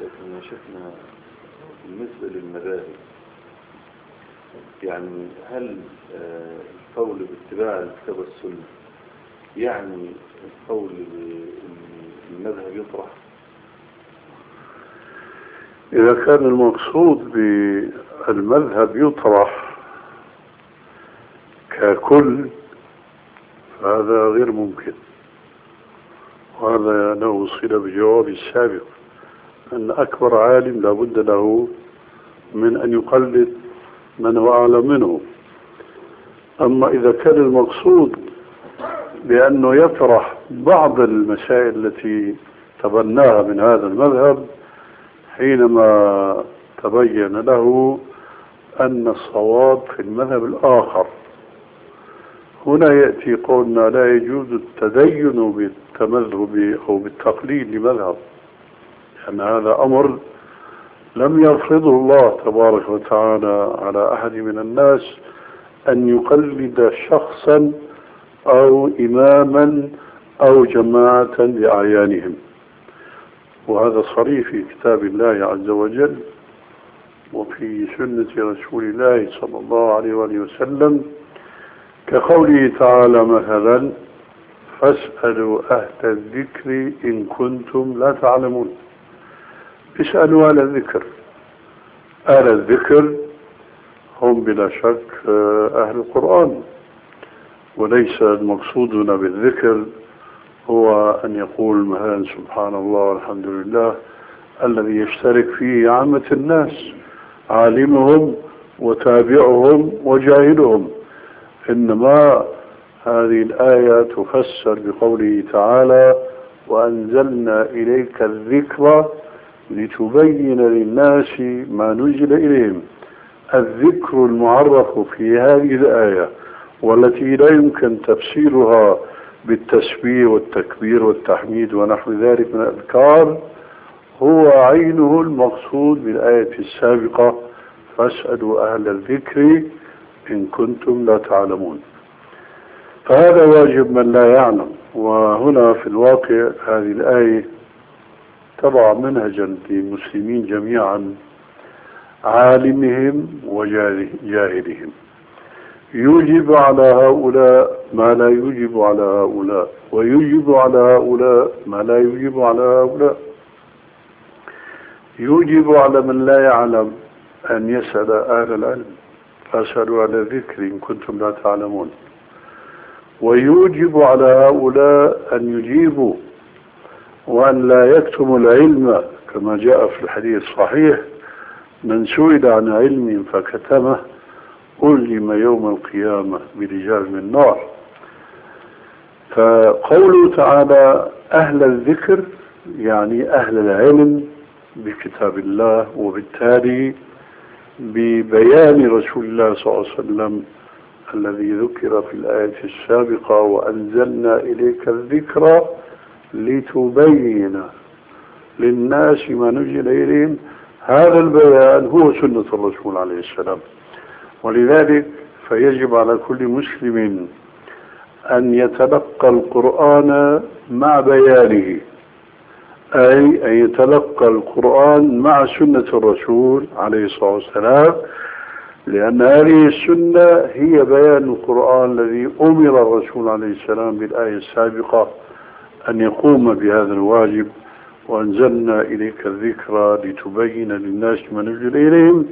لكن يا شيخنا بالنسبة للمذاهب يعني هل القول باتباع الكتاب والسنة يعني القول بالمذهب يطرح؟ إذا كان المقصود بالمذهب يطرح ككل فهذا غير ممكن، وهذا له صلة بجواب السابق أن أكبر عالم لابد له من أن يقلد من هو أعلم منه. أما إذا كان المقصود بأنه يطرح بعض المسائل التي تبناها من هذا المذهب حينما تبين له أن الصواب في المذهب الآخر، هنا يأتي قولنا لا يجوز التدين بالتمذهب أو بالتقليد لمذهب، لأن هذا أمر لم يفرضه الله تبارك وتعالى على أحد من الناس أن يقلد شخصا أو إماما أو جماعة بأعيانهم، وهذا صريح في كتاب الله عز وجل وفي سنة رسول الله صلى الله عليه وسلم، كقوله تعالى مثلا فاسألوا أهل الذكر إن كنتم لا تعلمون. اسألوا أهل الذكر. أهل الذكر هم بلا شك أهل القرآن، وليس المقصودنا بالذكر هو أن يقول مثلا سبحان الله والحمد لله الذي يشترك فيه عامة الناس عالمهم وتابعهم وجاهلهم، إنما هذه الآية تفسر بقوله تعالى وأنزلنا إليك الذكر لتبين للناس ما نزل إليهم. الذكر المعرف في هذه الآية والتي لا يمكن تفسيرها بالتسبيح والتكبير والتحميد ونحو ذلك من الأذكار هو عينه المقصود بالآية السابقة فاسألوا أهل الذكر إن كنتم لا تعلمون. فهذا واجب من لا يعلم. وهنا في الواقع هذه الآية تضع منهجا للمسلمين جميعا عالمهم وجاهلهم، يوجب على هؤلاء ما لا يوجب على هؤلاء، ويوجب على هؤلاء ما لا يوجب على هؤلاء. يوجب على من لا يعلم أن يسأل أهل العلم فاسألوا أهل الذكر إن كنتم لا تعلمون، ويوجب على هؤلاء أن يجيبوا وأن لا يكتموا العلم كما جاء في الحديث الصحيح من سئل عن علم فكتمه ألزم يوم القيامة برجال من نار. فقوله تعالى أهل الذكر يعني أهل العلم بكتاب الله، وبالتالي ببيان رسول الله صلى الله عليه وسلم الذي ذكر في الآية السابقة وأنزلنا إليك الذكر لتبين للناس ما نزل إليهم. هذا البيان هو سنة الرسول عليه السلام، ولذلك فيجب على كل مسلم أن يتلقى القرآن مع بيانه، أي أن يتلقى القرآن مع سنة الرسول عليه الصلاة والسلام، لأن هذه السنة هي بيان القرآن الذي أمر الرسول عليه السلام بالآية السابقة أن يقوم بهذا الواجب وأنزلنا إليك الذكرى لتبين للناس ما نزل إليهم.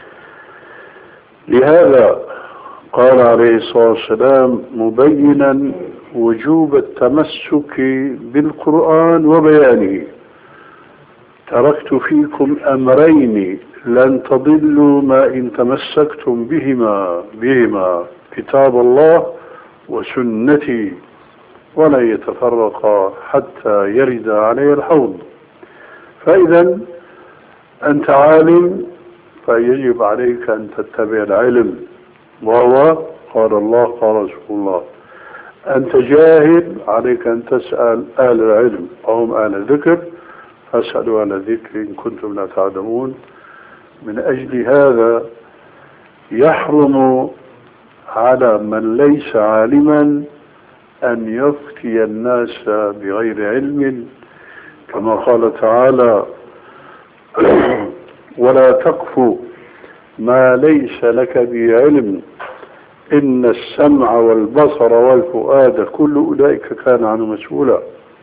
لهذا قال عليه الصلاة والسلام مبينا وجوب التمسك بالقرآن وبيانه تركت فيكم أمرين لن تضلوا ما إن تمسكتم بهما كتاب الله وسنتي ولا يتفرقا حتى يرد عليه الحوض. فإذا أنت عالم فيجب عليك أن تتبع العلم، وهو قال الله قال رسول الله. أنت جاهل عليك أن تسأل أهل العلم وهم أهل الذكر، فاسألوا أهل الذكر إن كنتم لا تعلمون. من أجل هذا يحرم على من ليس عالما أن يفتي الناس بغير علم، كما قال تعالى ولا تقف ما ليس لك به علم إن السمع والبصر والفؤاد كل أولئك كان عنه مسؤولا.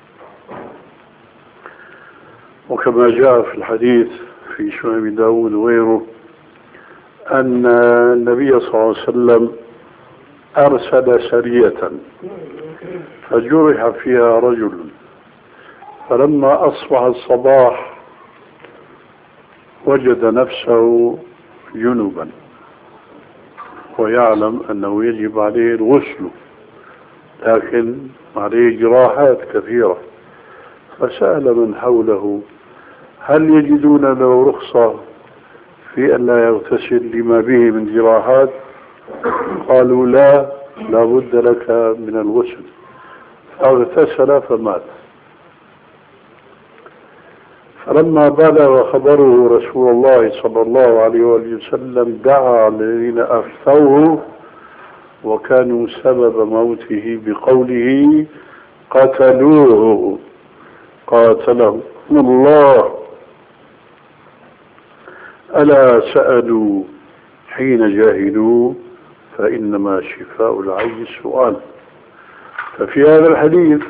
وكما جاء في الحديث في سنن داود وغيره أن النبي صلى الله عليه وسلم أرسل سرية فجرح فيها رجل، فلما أصبح الصباح وجد نفسه جنبا ويعلم أنه يجب عليه الغسل، لكن عليه جراحات كثيرة، فسأل من حوله هل يجدون له رخصة في أن لا يغتسل لما به من جراحات؟ قالوا لا بد لك من الغسل، فاغتسل فمات. فلما بلغ خبره رسول الله صلى الله عليه وسلم دعا الذين أفتوه وكانوا سبب موته بقوله قتلوه قاتلهم الله، ألا سألوا حين جاهلوا فإنما شفاء العي السؤال. ففي هذا الحديث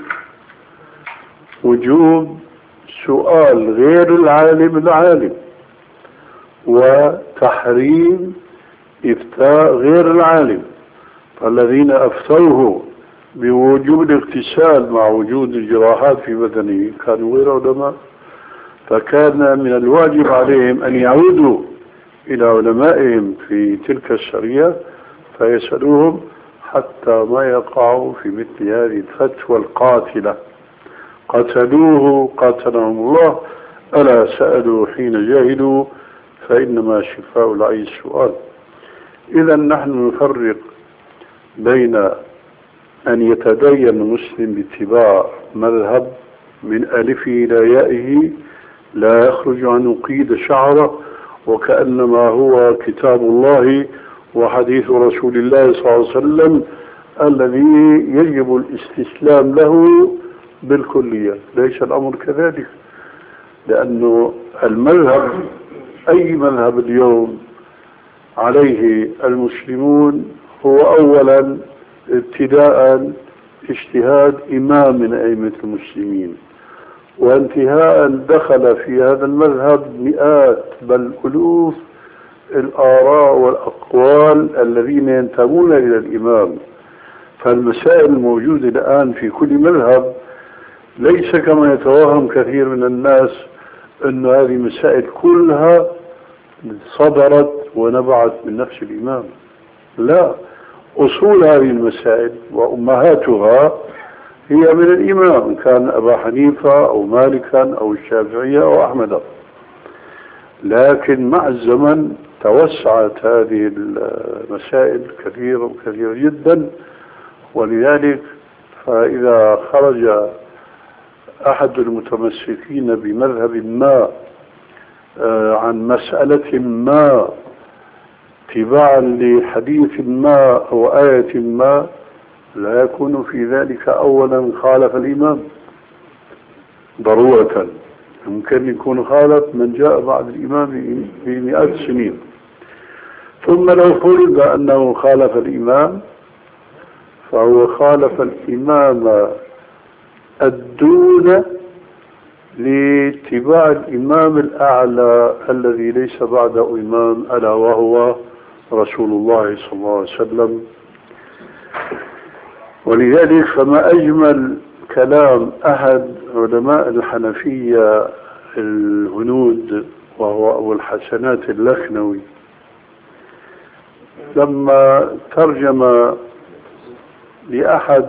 وجوب سؤال غير العالم العالم، وتحريم إفتاء غير العالم. فالذين أفتوه بوجوب الاغتسال مع وجود الجراحات في بدنه كانوا غير علماء، فكان من الواجب عليهم أن يعودوا إلى علمائهم في تلك الشريعة فيسألوهم حتى ما يقعوا في مثل هذه الفتوى القاتلة. قتلوه قاتلهم الله، ألا سألوا حين جاهلوا فإنما شفاء العي السؤال. إذا نحن نفرق بين أن يتدين المسلم باتباع مذهب من ألفه إلى يائه لا يخرج عن قيد شعره وكأنما هو كتاب الله وحديث رسول الله صلى الله عليه وسلم الذي يجب الاستسلام له بالكلية. ليس الأمر كذلك، لأنه المذهب أي مذهب اليوم عليه المسلمون هو أولا ابتداء اجتهاد إمام من أئمة المسلمين، وانتهاء دخل في هذا المذهب مئات بل ألوف الآراء والأقوال الذين ينتمون إلى الإمام. فالمسائل الموجودة الآن في كل مذهب ليس كما يتوهم كثير من الناس أن هذه مسائل كلها صدرت ونبعت من نفس الإمام. لا، أصول هذه المسائل وأمهاتها هي من الإمام، كان أبا حنيفة أو مالكا أو الشافعية أو أحمد. لكن مع الزمن توسعت هذه المسائل كثيرة جدا، ولذلك فإذا خرج أحد المتمسكين بمذهب ما عن مسألة ما اتباعا لحديث ما أو آية ما لا يكون في ذلك أولا خالف الإمام ضرورة، ممكن يكون خالف من جاء بعد الإمام بمئات السنين. ثم لو فرض أنه خالف الإمام فهو خالف الإمام الدون لاتباع الإمام الأعلى الذي ليس بعده إمام، ألا وهو رسول الله صلى الله عليه وسلم. ولذلك فما أجمل كلام أحد علماء الحنفية الهنود وهو أبو الحسنات اللخنوي لما ترجم لأحد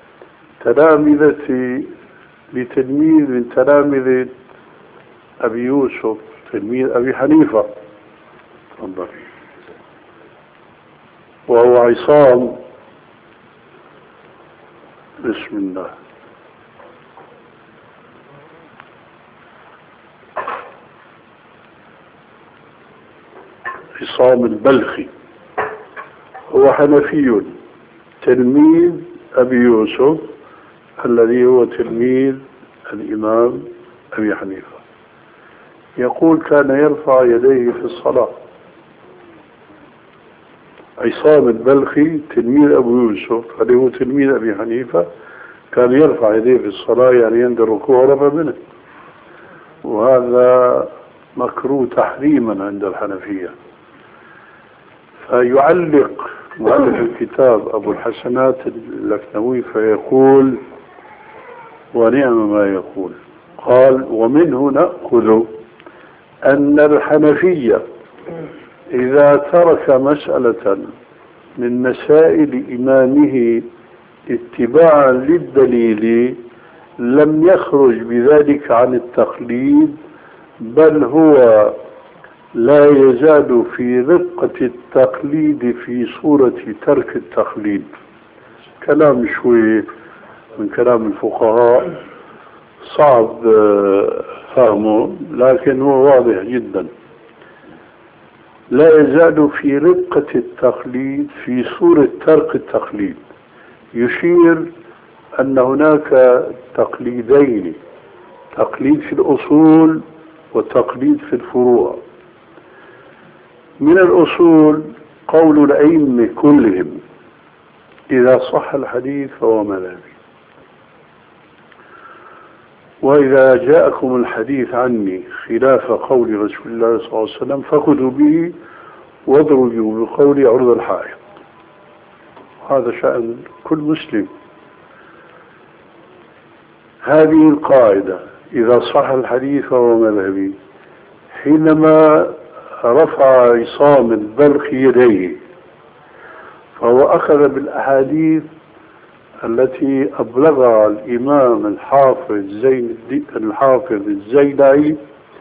لتلميذ من تلامذة أبي يوسف تلميذ أبي حنيفة وهو عصام، بسم الله، عصام البلخي، هو حنفي تلميذ أبي يوسف الذي هو تلميذ الإمام أبي حنيفة. يقول كان يرفع يديه في الصلاة. عصام البلخي تلميذ أبو يوسف، هذا هو تلميذ أبي حنيفة، كان يرفع يديه في الصلاة يعني عند الركوع رفع منه، وهذا مكروه تحريما عند الحنفية. فيعلق مؤلف الكتاب أبو الحسنات اللكنوي فيقول ونعم ما يقول، قال ومنه نأخذ أن الحنفية إذا ترك مسألة من مسائل إمامه اتباعا للدليل لم يخرج بذلك عن التقليد، بل هو لا يزال في رقة التقليد في صورة ترك التقليد. كلام شوي من كلام الفقهاء صعب فهمه، لكن هو واضح جدا. لا يزال في رقة التقليد في صورة ترك التقليد، يشير أن هناك تقليدين، تقليد في الأصول وتقليد في الفروع. من الأصول قول الأئمة كلهم إذا صح الحديث فهو مذهبي، وإذا جاءكم الحديث عني خلاف قول رسول الله صلى الله عليه وسلم فخذوا به واضربوا بقولي عرض الحائط. هذا شأن كل مسلم. هذه القاعدة إذا صح الحديث فهو مذهبي. حينما رفع عصام البلخي يديه فهو أخذ بالأحاديث التي أبلغها الإمام الحافظ الزيلعي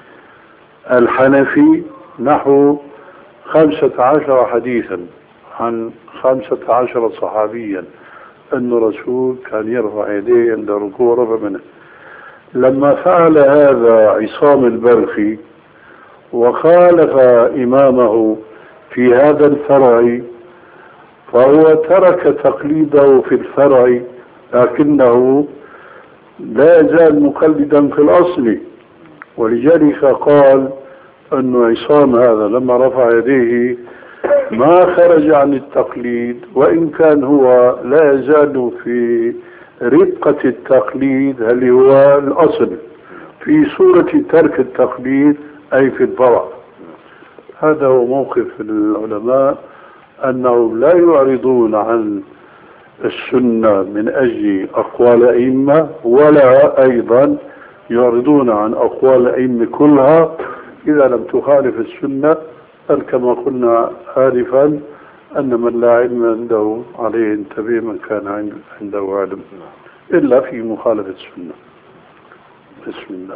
الحنفي نحو 15 حديثا عن 15 صحابيا أن الرسول كان يرفع يديه عند ركوع رفع منه. لما فعل هذا عصام البلخي وخالف إمامه في هذا الفرع فهو ترك تقليده في الفرع، لكنه لا يزال مقلدا في الأصل. ولذلك قال أن عصام هذا لما رفع يديه ما خرج عن التقليد، وإن كان هو لا يزال في رقة التقليد اللي هو الأصل في صورة ترك التقليد أي في الفرع. هذا هو موقف العلماء، أنهم لا يعرضون عن السنة من أجل أقوال أئمة، ولا أيضا يعرضون عن أقوال أئمة كلها إذا لم تخالف السنة، بل كما قلنا آنفا أن من لا علم عنده عليه ينتبه من كان عنده علم، إلا في مخالفة السنة. بسم الله.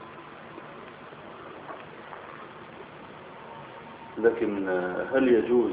لكن هل يجوز